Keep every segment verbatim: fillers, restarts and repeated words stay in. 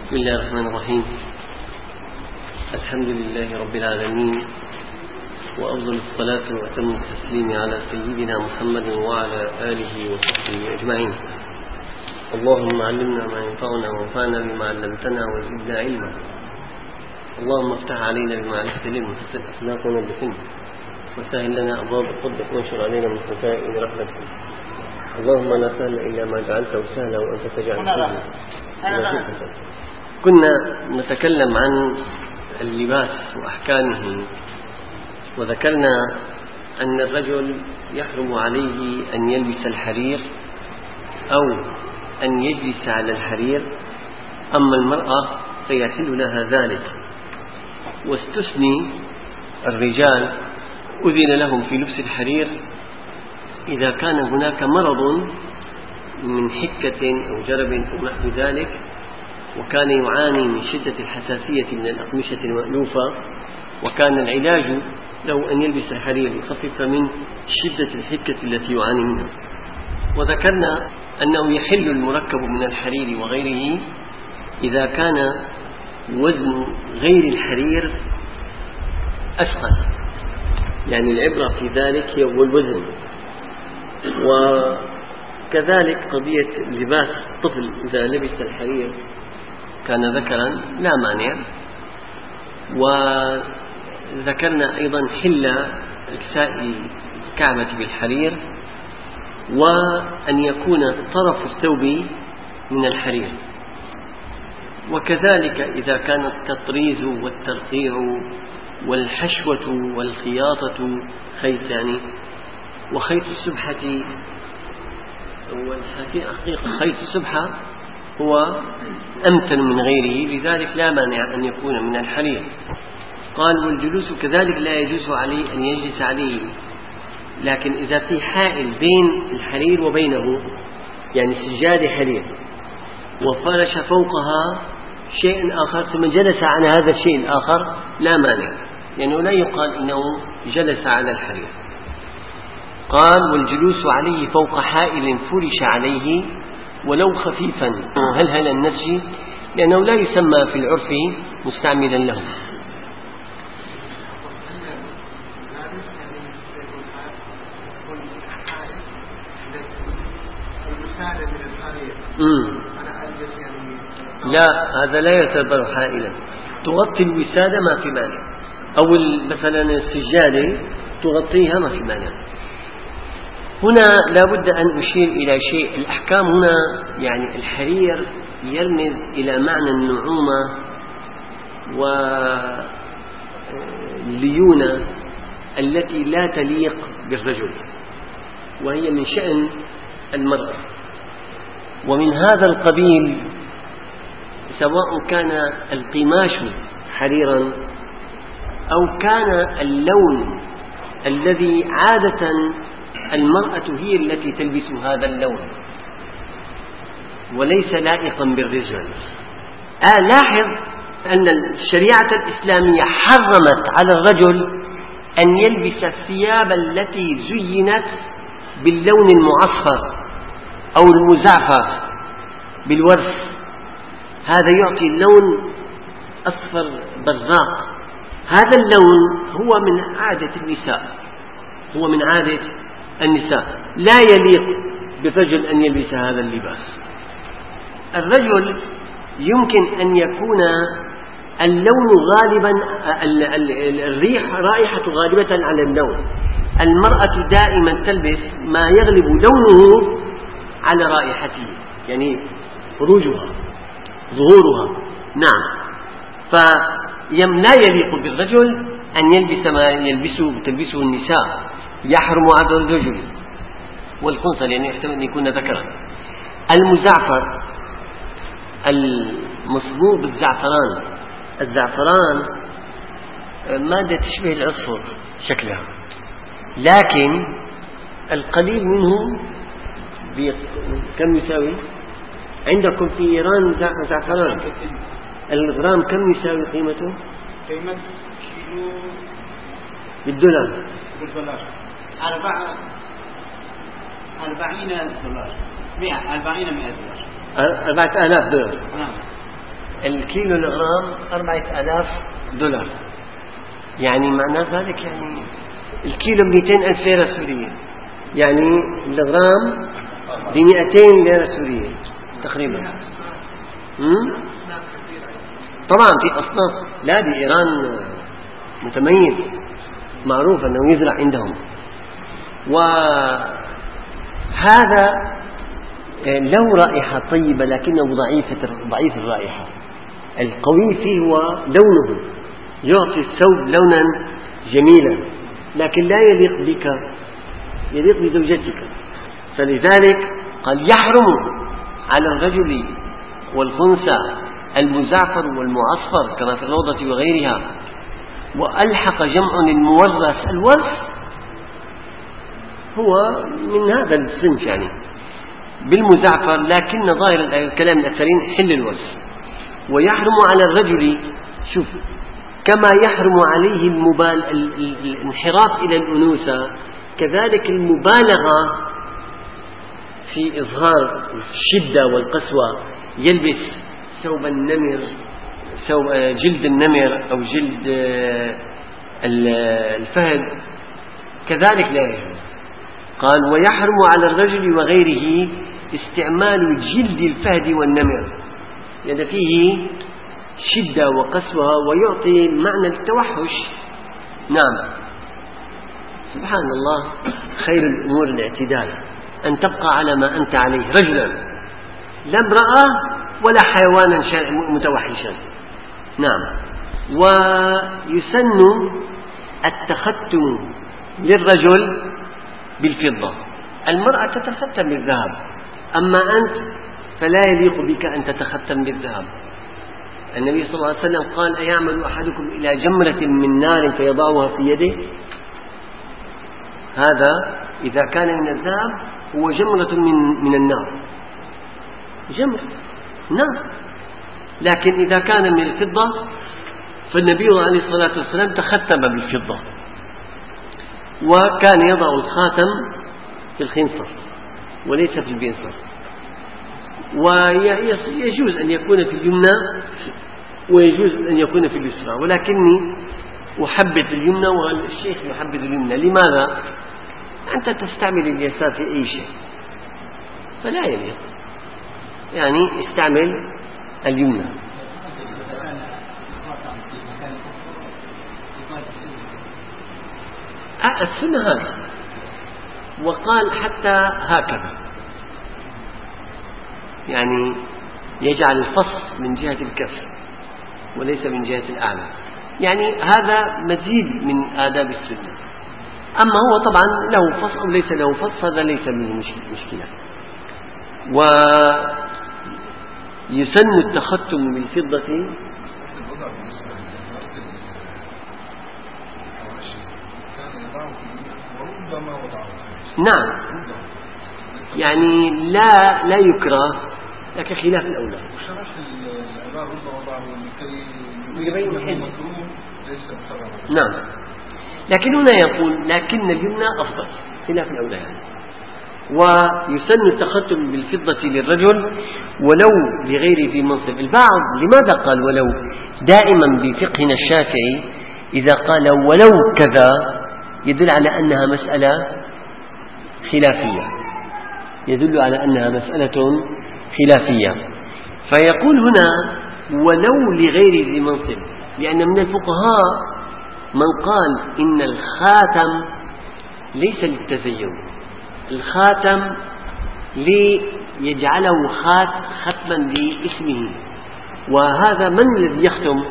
بسم الله الرحمن الرحيم. الحمد لله رب العالمين، وأفضل الصلاة وأتم التسليم على سيدنا محمد وعلى آله وصحبه أجمعين. اللهم علمنا ما ينفعنا وانفعنا بما علمتنا وزدنا علما. اللهم افتح علينا بما علمت علما وحسن أخلاقنا بحلم، وسهل لنا أبواب فضلك وانشر علينا من خزائن رحمتك. اللهم لا سهل إلا ما جعلته سهلا وأنت تجعل السهل. كنا نتكلم عن اللباس وأحكامه، وذكرنا أن الرجل يحرم عليه أن يلبس الحرير أو أن يجلس على الحرير، أما المرأة فيحل لها ذلك. واستثني الرجال أذن لهم في لبس الحرير إذا كان هناك مرض من حكة أو جرب أو نحو ذلك، وكان يعاني من شدة الحساسية من الأقمشة المألوفة، وكان العلاج له أن يلبس الحرير ليخفف من شدة الحكة التي يعاني منها. وذكرنا أنه يحل المركب من الحرير وغيره إذا كان وزن غير الحرير أثقل، يعني العبرة في ذلك هي الوزن. وكذلك قضية لباس الطفل إذا لبس الحرير كان ذكرا لا مانع. وذكرنا أيضا حل إكساء الكعبة بالحرير، وأن يكون طرف الثوب من الحرير. وكذلك إذا كان التطريز والترقيع والحشوة والخياطة خيط يعني وخيط السبحة، والحقيقة خيط السبحة هو أمتن من غيره، لذلك لا مانع أن يكون من الحرير. قال والجلوس كذلك لا يجوز عليه أن يجلس عليه، لكن إذا في حائل بين الحرير وبينه، يعني سجادة حرير وفرش فوقها شيء آخر ثم جلس على هذا الشيء الآخر لا مانع، يعني لا يقال إنه جلس على الحرير. قال والجلوس عليه فوق حائل فرش عليه ولو خفيفا هل هل النسج، لأنه لا يسمى في العرف مستعملا له. لا، هذا لا يعتبر حائلا. تغطي الوسادة ما في مانع، أو مثلا السجادة تغطيها ما في مانع. هنا لابد أن أشير إلى شيء. الأحكام هنا يعني الحرير يرمز إلى معنى النعومة والليونة التي لا تليق بالرجل، وهي من شأن المرأة. ومن هذا القبيل سواء كان القماش حريرا أو كان اللون الذي عادة المرأة هي التي تلبس هذا اللون وليس لائقا بالرجال. آه لاحظ أن الشريعة الإسلامية حرمت على الرجل أن يلبس الثياب التي زينت باللون المعصفر أو المزعفر بالورث، هذا يعطي اللون أصفر بزاق. هذا اللون هو من عادة النساء، هو من عادة النساء، لا يليق بالرجل أن يلبس هذا اللباس. الرجل يمكن أن يكون اللون غالبا، الريح رائحة غالبة على اللون. المرأة دائما تلبس ما يغلب لونه على رائحته، يعني خروجها ظهورها. نعم، فلا يليق بالرجل أن يلبس ما يلبسه تلبسه النساء، يحرم على الرجل والخنثى لأنه يحتمل أن يكون ذكرا. المزعفر المصبوغ بالزعفران، الزعفران مادة تشبه العصفر شكلها، لكن القليل منه كم يساوي؟ عندكم في إيران زعفران الغرام كم يساوي قيمته؟ قيمة كيلو بالدولار بالدولار أربعة أربعين دولار، مئة أربعين مئة دولار، أربعة آلاف دولار. نعم. الكيلو الغرام أربعة آلاف دولار، يعني معنى ذلك يعني الكيلو بمئتين ألف ليرة سورية، يعني الغرام بمئتين ليرة سورية تقريبا. طبعا في أصناف، لا بإيران متميز معروف أنه يزرع عندهم. وهذا له رائحة طيبة لكنه ضعيفة ضعيف الرائحة. القوي فيه هو لونه، يعطي الثوب لونا جميلا، لكن لا يليق بك، يليق بزوجتك. فلذلك قال يحرم على الرجل والخنثى المزعفر والمعصفر كما في الروضة وغيرها. وألحق جمع المورث، الورث هو من هذا الصنف يعني بالمزعفر، لكن ظاهر الكلام الأكثرين حل الورث. ويحرم على الرجل، شوف، كما يحرم عليه المبال... الانحراف إلى الأنوثة، كذلك المبالغة في إظهار الشدة والقسوة، يلبس ثوب النمر، ثوب جلد النمر أو جلد الفهد، كذلك لا يجوز. قال ويحرم على الرجل وغيره استعمال جلد الفهد والنمر، لأن فيه شدة وقسوة ويعطي معنى التوحش. نعم، سبحان الله، خير الأمور الاعتدال، أن تبقى على ما أنت عليه، رجلا لا امرأة ولا حيوانا متوحشا. نعم. ويسن التختم للرجل بالفضة، المرأة تتختم بالذهب، أما أنت فلا يليق بك أن تتختم بالذهب. النبي صلى الله عليه وسلم قال أيعمل أحدكم إلى جمرة من نار فيضعها في يده؟ هذا إذا كان من الذهب هو جمرة من, من النار، جمرة نار. لكن إذا كان من الفضة فالنبي عليه الصلاة والسلام تختم بالفضة، وكان يضع الخاتم في الخنصر وليس في البنصر. ويجوز أن يكون في اليمنى ويجوز أن يكون في اليسرى، ولكني أحبذ اليمنى والشيخ يحبذ اليمنى. لماذا؟ أنت تستعمل اليسار في أي شيء فلا يليق، يعني استعمل اليمنى. السنة هذا، وقال حتى هكذا، يعني يجعل الفص من جهة الكف وليس من جهة الأعلى، يعني هذا مزيد من آداب السنة. أما هو طبعا له فص أو ليس له فص هذا ليس منه مشكلة. ويسن التختم بالفضة. نعم، يعني لا لا يكره، لكن خلاف الأولى. نعم، لكن هنا يقول لكن اليمنى أفضل، خلاف الأولى يعني. ويسن التختم بالفضة للرجل ولو لغيره في منصب. البعض لماذا قال ولو؟ دائما بفقهنا الشافعي إذا قال ولو كذا يدل على أنها مسألة خلافية، يدل على أنها مسألة خلافية. فيقول هنا ولو لغير ذي منصب، لأن من الفقهاء من قال إن الخاتم ليس للتزين، الخاتم ليجعله خات ختما لاسمه، وهذا من الذي يختم؟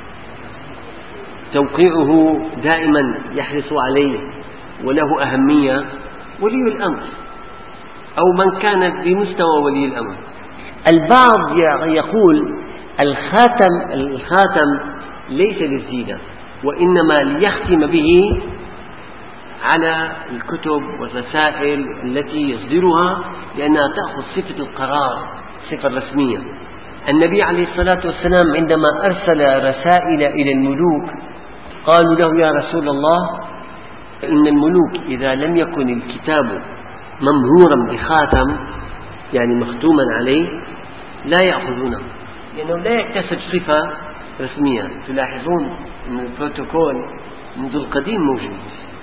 توقيعه دائما يحرص عليه وله أهمية ولي الأمر أو من كان بمستوى ولي الأمر. البعض يقول الخاتم الخاتم ليس للزينة، وإنما ليختم به على الكتب والرسائل التي يصدرها، لأنها تأخذ صفة القرار، صفة رسمية. النبي عليه الصلاة والسلام عندما أرسل رسائل إلى الملوك قالوا له يا رسول الله إن الملوك إذا لم يكن الكتاب ممهورا بخاتم يعني مختوما عليه لا يأخذونه، لأنه لا يكتسب صفة رسمية. تلاحظون أن البروتوكول منذ القديم موجود،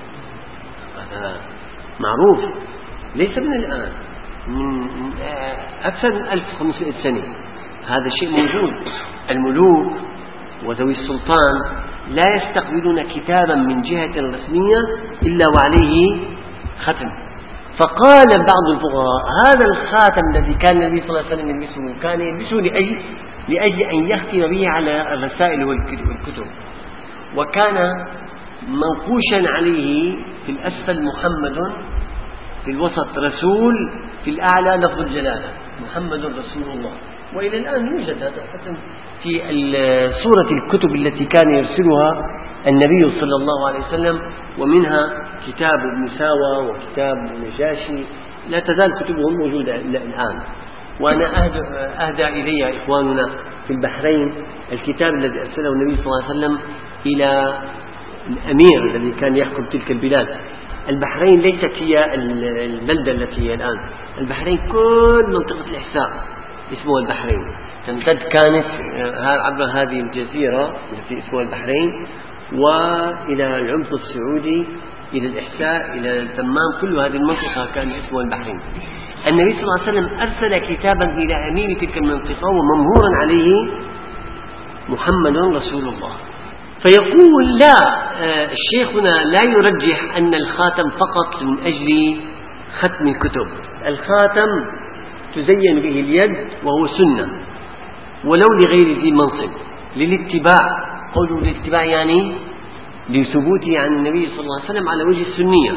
هذا معروف، ليس من الآن، من أكثر من ألف وخمسمائة سنة هذا الشيء موجود. الملوك وذوي السلطان لا يستقبلون كتابا من جهة رسمية إلا وعليه ختم. فقال بعض الفقهاء هذا الخاتم الذي كان النبي صلى الله عليه وسلم يلبسه كان يلبسه لأجل, لأجل أن يختم به على الرسائل والكتب، وكان منقوشا عليه في الأسفل محمد، في الوسط رسول، في الأعلى لفظ الجلالة محمد رسول الله. وإلى الآن يوجد هذا الختم في صورة الكتب التي كان يرسلها النبي صلى الله عليه وسلم، ومنها كتاب ابن ساوى وكتاب النجاشي، لا تزال كتبهم موجودة الآن. وأنا أهدى إلي إخواننا في البحرين الكتاب الذي أرسله النبي صلى الله عليه وسلم إلى الأمير الذي كان يحكم تلك البلاد. البحرين ليست هي البلدة التي هي الآن، البحرين كل منطقة الإحساء اسمها البحرين، تمتد كانت عبر هذه الجزيرة التي اسمها البحرين وإلى العمق السعودي، إلى الإحساء، إلى التمام، كل هذه المنطقة كان اسمها البحرين. النبي صلى الله عليه وسلم أرسل كتابا إلى أمير تلك المنطقة وممهورا عليه محمد رسول الله. فيقول لا، الشيخ هنا لا يرجح أن الخاتم فقط من أجل ختم الكتب. الخاتم تزين به اليد وهو سنة، ولو لغير ذي منصب، للاتباع. قوله للاتباع يعني لثبوته عن النبي صلى الله عليه وسلم على وجه السنية.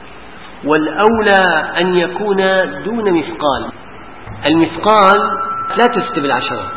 والأولى أن يكون دون مثقال. المثقال ثلاثة وستة بالعشرة،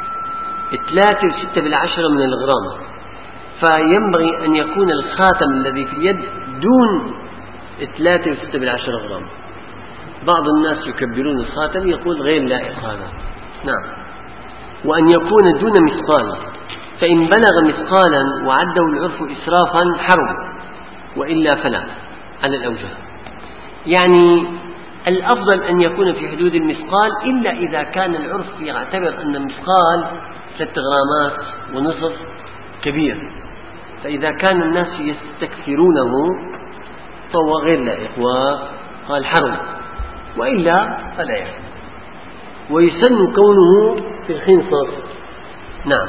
ثلاثة وستة بالعشرة من الغرام، فينبغي أن يكون الخاتم الذي في اليد دون ثلاثة وستة بالعشرة غرام. بعض الناس يكبرون الخاتم، يقول غير لائق هذا. نعم. وأن يكون دون مثقال، فإن بلغ مثقالا وعده العرف إسرافا حرم، وإلا فلا على الأوجه. يعني الأفضل أن يكون في حدود المثقال، إلا إذا كان العرف يعتبر أن المثقال ثلاثة غرامات ونصف كبير، فإذا كان الناس يستكثرونه فهو غير لائق وقال حرم، وإلا فلا يحرم. ويسن كونه في الخنصر. نعم.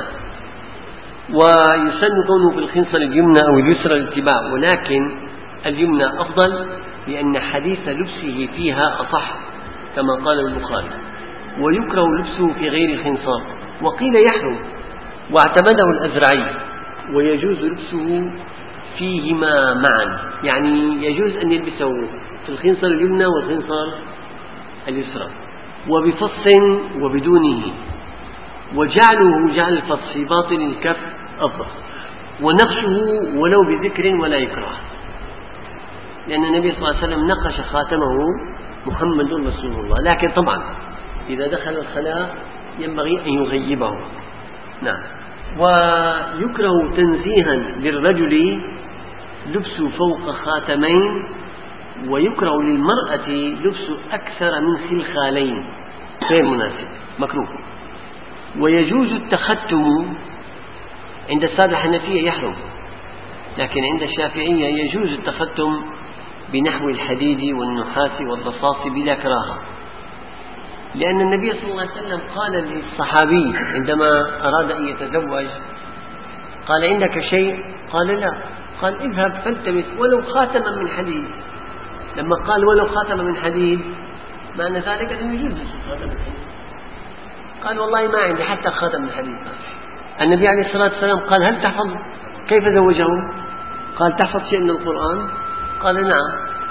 ويسن كونه في الخنصر اليمنى أو اليسرى الاتباع، ولكن اليمنى أفضل لأن حديث لبسه فيها أصح كما قال البخاري. ويكره لبسه في غير الخنصر، وقيل يحرم واعتمده الأزرعي. ويجوز لبسه فيهما معا، يعني يجوز أن يلبسه في الخنصر اليمنى والخنصر اليسرى، وبفص وبدونه. وجعله جعل الفص في باطن الكف أفضل، ونقشه ولو بذكر ولا يكره، لأن النبي صلى الله عليه وسلم نقش خاتمه محمد رسول الله. لكن طبعا إذا دخل الخلاء ينبغي أن يغيبه. نعم. ويكره تنزيها للرجل لبس فوق خاتمين، ويكره للمرأة لبس أكثر من خلخالين، غير مناسب، مكروه. ويجوز التختم عند السادة الحنفية يحرم، لكن عند الشافعية يجوز التختم بنحو الحديد والنحاس والرصاص بلا كراهة، لأن النبي صلى الله عليه وسلم قال للصحابي عندما أراد أن يتزوج، قال عندك شيء؟ قال لا. قال اذهب فالتمس ولو خاتما من حديد. لما قال ولو خاتما من حديد معنى ذلك أنه يجوز خاتم من حديد. قال والله ما عندي حتى خاتم من حديد. النبي عليه الصلاة والسلام قال هل تحفظ كيف زوجه؟ قال تحفظ شيء من القرآن؟ قال نعم.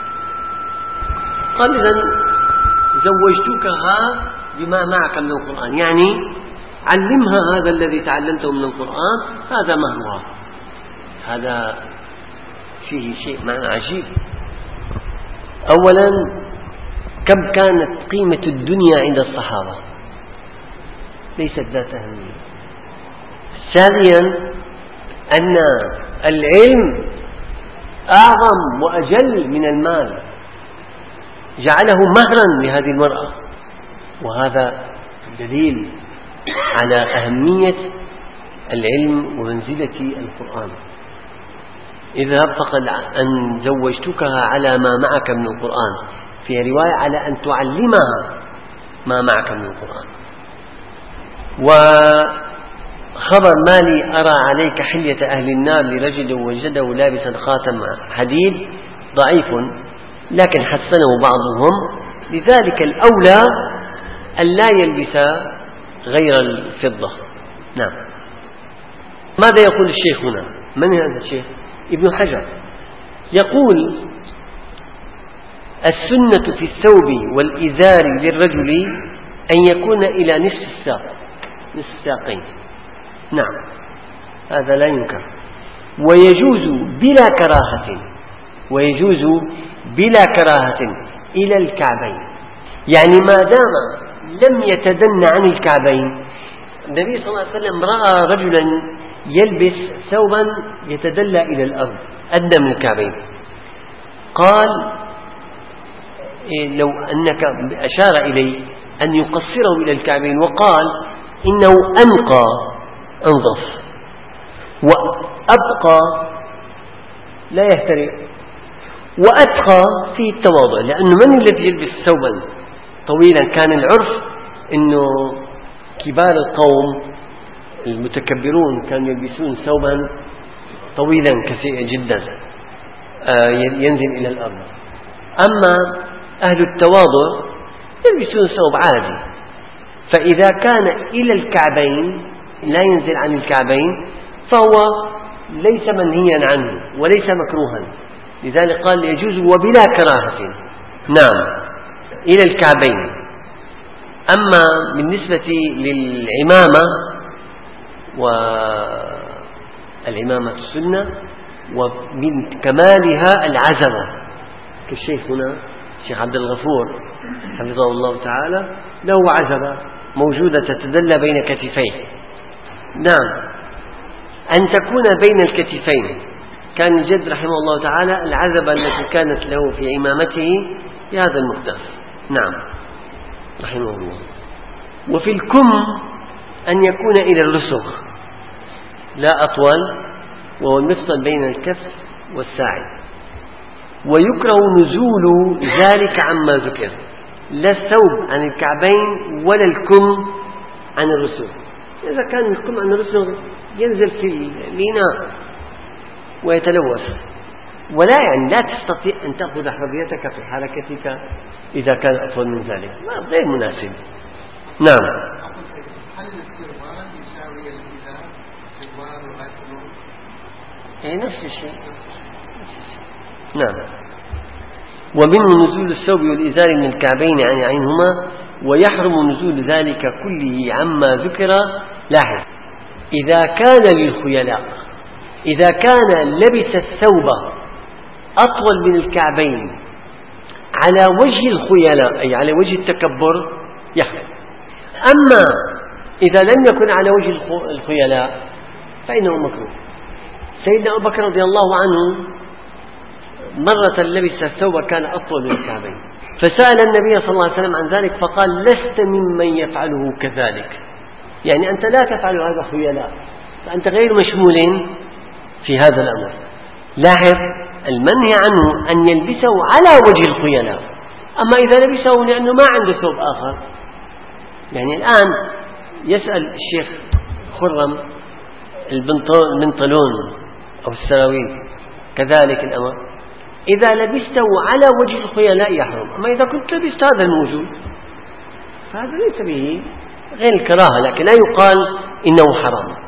قال إذن زوجتكها بما معك من القرآن، يعني علمها هذا الذي تعلمته من القرآن، هذا مهرها. هذا فيه شيء معنى عجيب. أولا كم كانت قيمة الدنيا عند الصحابة، ليست ذات أهمية. ثانيا أن العلم أعظم وأجل من المال، جعله مهرا لهذه المرأة، وهذا دليل على أهمية العلم ومنزلة القرآن. اذهب فقد أن زوجتكها على ما معك من القرآن، في رواية على أن تعلمها ما معك من القرآن. وخبر مالي أرى عليك حلية أهل النار لرجل وجده لابسا خاتم حديد ضعيف، لكن حسنه بعضهم، لذلك الأولى أن لا يلبس غير الفضة. نعم. ماذا يقول الشيخ هنا؟ من هذا الشيخ؟ ابن حجر يقول: السنة في الثوب والإزار للرجل أن يكون إلى نصف الساق، نصف الساقين. نعم، هذا لا ينكر. ويجوز بلا كراهة، ويجوز بلا كراهة إلى الكعبين، يعني ما دام لم يتدن عن الكعبين. النبي صلى الله عليه وسلم رأى رجلا يلبس ثوبا يتدلى إلى الأرض أدنى من الكعبين، قال: لو أنك أشار إليه أن يقصره إلى الكعبين، وقال: إنه أنقى أنظف وأبقى لا يهترئ وأتقى فيه التواضع. لأنه من الذي يلبس ثوبا طويلا؟ كان العرف أنه كبار القوم المتكبرون كانوا يلبسون ثوبا طويلا كثيرا جدا ينزل إلى الأرض. أما أهل التواضع يلبسون ثوب عادي، فإذا كان إلى الكعبين لا ينزل عن الكعبين فهو ليس منهيا عنه وليس مكروها، لذلك قال: يجوز وبلا كراهة. نعم، إلى الكعبين. أما بالنسبة للعمامة، والعمامة السنة ومن كمالها العزبة، كالشيخ هنا الشيخ عبد الغفور حفظه الله تعالى له عزبة موجودة تتدلى بين كتفيه. نعم، أن تكون بين الكتفين. كان الجد رحمه الله تعالى العزبة التي كانت له في عمامته بهذا المقدار. نعم، رحمه الله. وفي الكم أن يكون إلى الرسغ لا أطول، وهو المفصل بين الكف والساعد. ويكره نزول ذلك عما ذكر، لا الثوب عن الكعبين ولا الكم عن الرسغ. إذا كان الكم عن الرسغ ينزل في الإناء ويتلوث، ولا يعني لا تستطيع أن تأخذ حريتك في حركتك إذا كان أطول من ذلك، غير مناسب. نعم. هل السروال يساوي الإزار؟ سروال وغسل؟ أي نفس الشيء. نعم. ومنه نزول الثوب والإزار من الكعبين عن عينهما، ويحرم نزول ذلك كله عما ذكر. لاحظ: إذا كان للخيلاء، إذا كان لبس الثوب أطول من الكعبين على وجه الخيلاء أي على وجه التكبر يحرم. أما إذا لم يكن على وجه الخيلاء فإنه مكروه. سيدنا أبو بكر رضي الله عنه مرة لبس الثوب كان أطول من الكعبين، فسأل النبي صلى الله عليه وسلم عن ذلك فقال: لست ممن يفعله كذلك، يعني أنت لا تفعل هذا خيلاء، فأنت غير مشمول في هذا الأمر. لاحظ: المنهي عنه أن يلبسه على وجه الخيلاء. أما إذا لبسه لأنه ما عنده ثوب آخر، يعني الآن يسأل الشيخ خرم البنطلون أو السراويل كذلك الأمر، إذا لبسته على وجه الخيلاء يحرم. أما إذا كنت لبست هذا الموجود فهذا ليس به غير الكراهة، لكن لا يقال إنه حرام.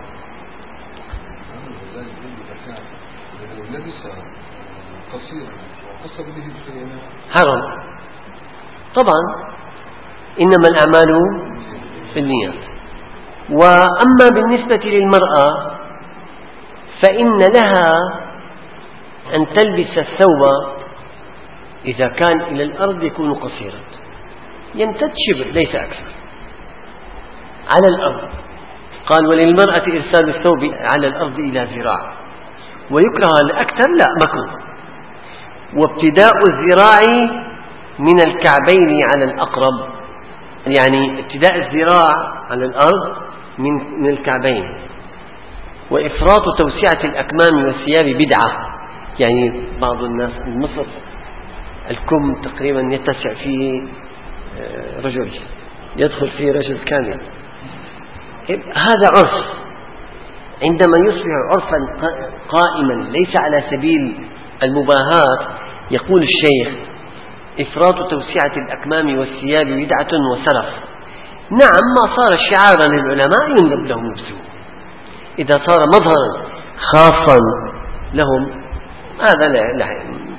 حرام طبعا، إنما الأعمال بالنيات. وأما بالنسبة للمرأة فإن لها أن تلبس الثوب إذا كان إلى الأرض يكون قصيرا، يمتد شبر ليس أكثر على الأرض. قال: وللمرأة إرسال الثوب على الأرض إلى ذراع، ويكره الأكثر لا مكروه. وابتداء الذراع من الكعبين على الأقرب، يعني ابتداء الذراع على الأرض من من الكعبين، وإفراط توسعة الأكمام والثياب بدعة. يعني بعض الناس بمصر الكم تقريبا يتسع فيه رجل، يدخل فيه رجل كامل. هذا عرف، عندما يصبح عرفا قائما ليس على سبيل المباهاة، يقول الشيخ: إفراط توسعة الأكمام والثياب بدعة وسرف. نعم، ما صار شعارا للعلماء يندب لهم نفسه، إذا صار مظهرا خاصا لهم هذا لا, لا.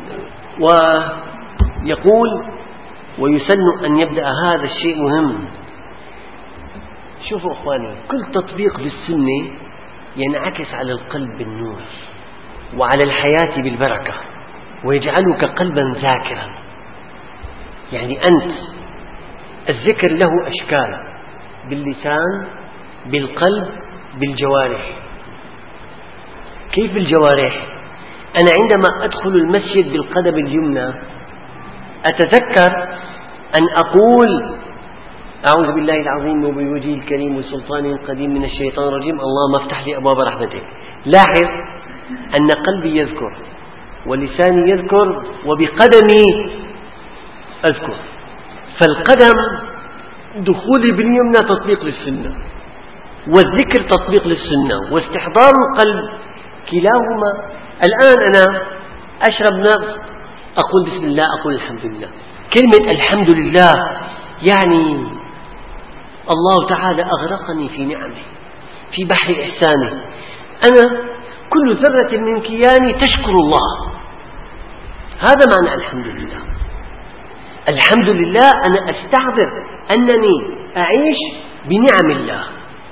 ويقول: ويسن أن يبدأ هذا الشيء مهم. شوفوا أخواني، كل تطبيق للسنة ينعكس على القلب بالنور وعلى الحياة بالبركة ويجعلك قلبا ذاكرا. يعني أنت الذكر له أشكال: باللسان، بالقلب، بالجوارح. كيف بالجوارح؟ أنا عندما أدخل المسجد بالقدم اليمنى أتذكر أن أقول: أعوذ بالله العظيم وبوجهه الكريم وسلطانه القديم من الشيطان الرجيم، اللهم افتح لي أبواب رحمتك. لاحظ أن قلبي يذكر ولساني يذكر وبقدمي أذكر. فالقدم دخولي باليمنى تطبيق للسنة، والذكر تطبيق للسنة، واستحضار القلب كلاهما. الآن أنا أشرب ماء أقول بسم الله، أقول الحمد لله. كلمة الحمد لله يعني الله تعالى أغرقني في نعمه، في بحر إحسانه. أنا كل ذرة من كياني تشكر الله. هذا معنى الحمد لله. الحمد لله أنا أستحضر أنني أعيش بنعم الله،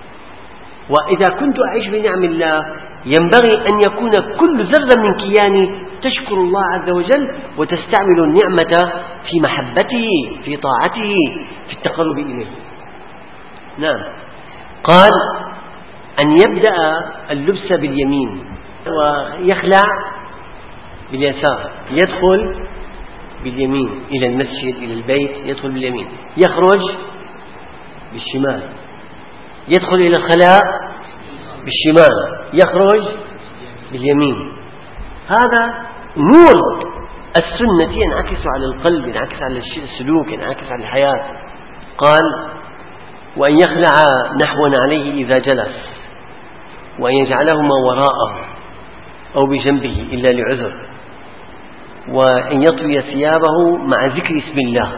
وإذا كنت أعيش بنعم الله ينبغي أن يكون كل ذرة من كياني تشكر الله عز وجل وتستعمل النعمة في محبته، في طاعته، في التقرب إليه. نعم. قال: أن يبدأ اللبس باليمين ويخلع باليسار. يدخل باليمين إلى المسجد، إلى البيت، يدخل باليمين. يخرج بالشمال. يدخل إلى الخلاء بالشمال، يخرج باليمين. هذا نور السنة ينعكس على القلب، ينعكس على السلوك، ينعكس على الحياة. قال: وأن يخلع نحوا عليه إذا جلس، وأن يجعلهما وراءه أو بجنبه إلا لعذر، وأن يطوي ثيابه مع ذكر اسم الله،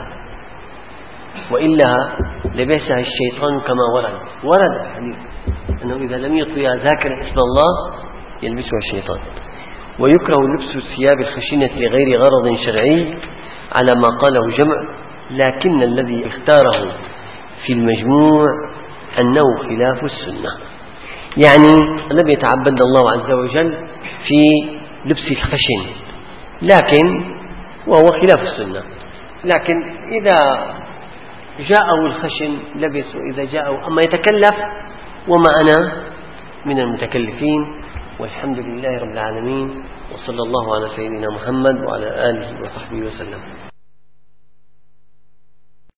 وإلا لبسها الشيطان كما ورد ورد الحديث أنه إذا لم يطوي ذاكر اسم الله يلبسها الشيطان. ويكره لبس الثياب الخشنة لغير غرض شرعي على ما قاله جمع، لكن الذي اختاره في المجموع أنه خلاف السنة. يعني لم يتعبد الله عز وجل في لبس الخشن، لكن وهو خلاف السنة. لكن إذا جاءه الخشن لبس، وإذا جاءه أما يتكلف وما أنا من المتكلفين. والحمد لله رب العالمين، وصلى الله على سيدنا محمد وعلى آله وصحبه وسلم.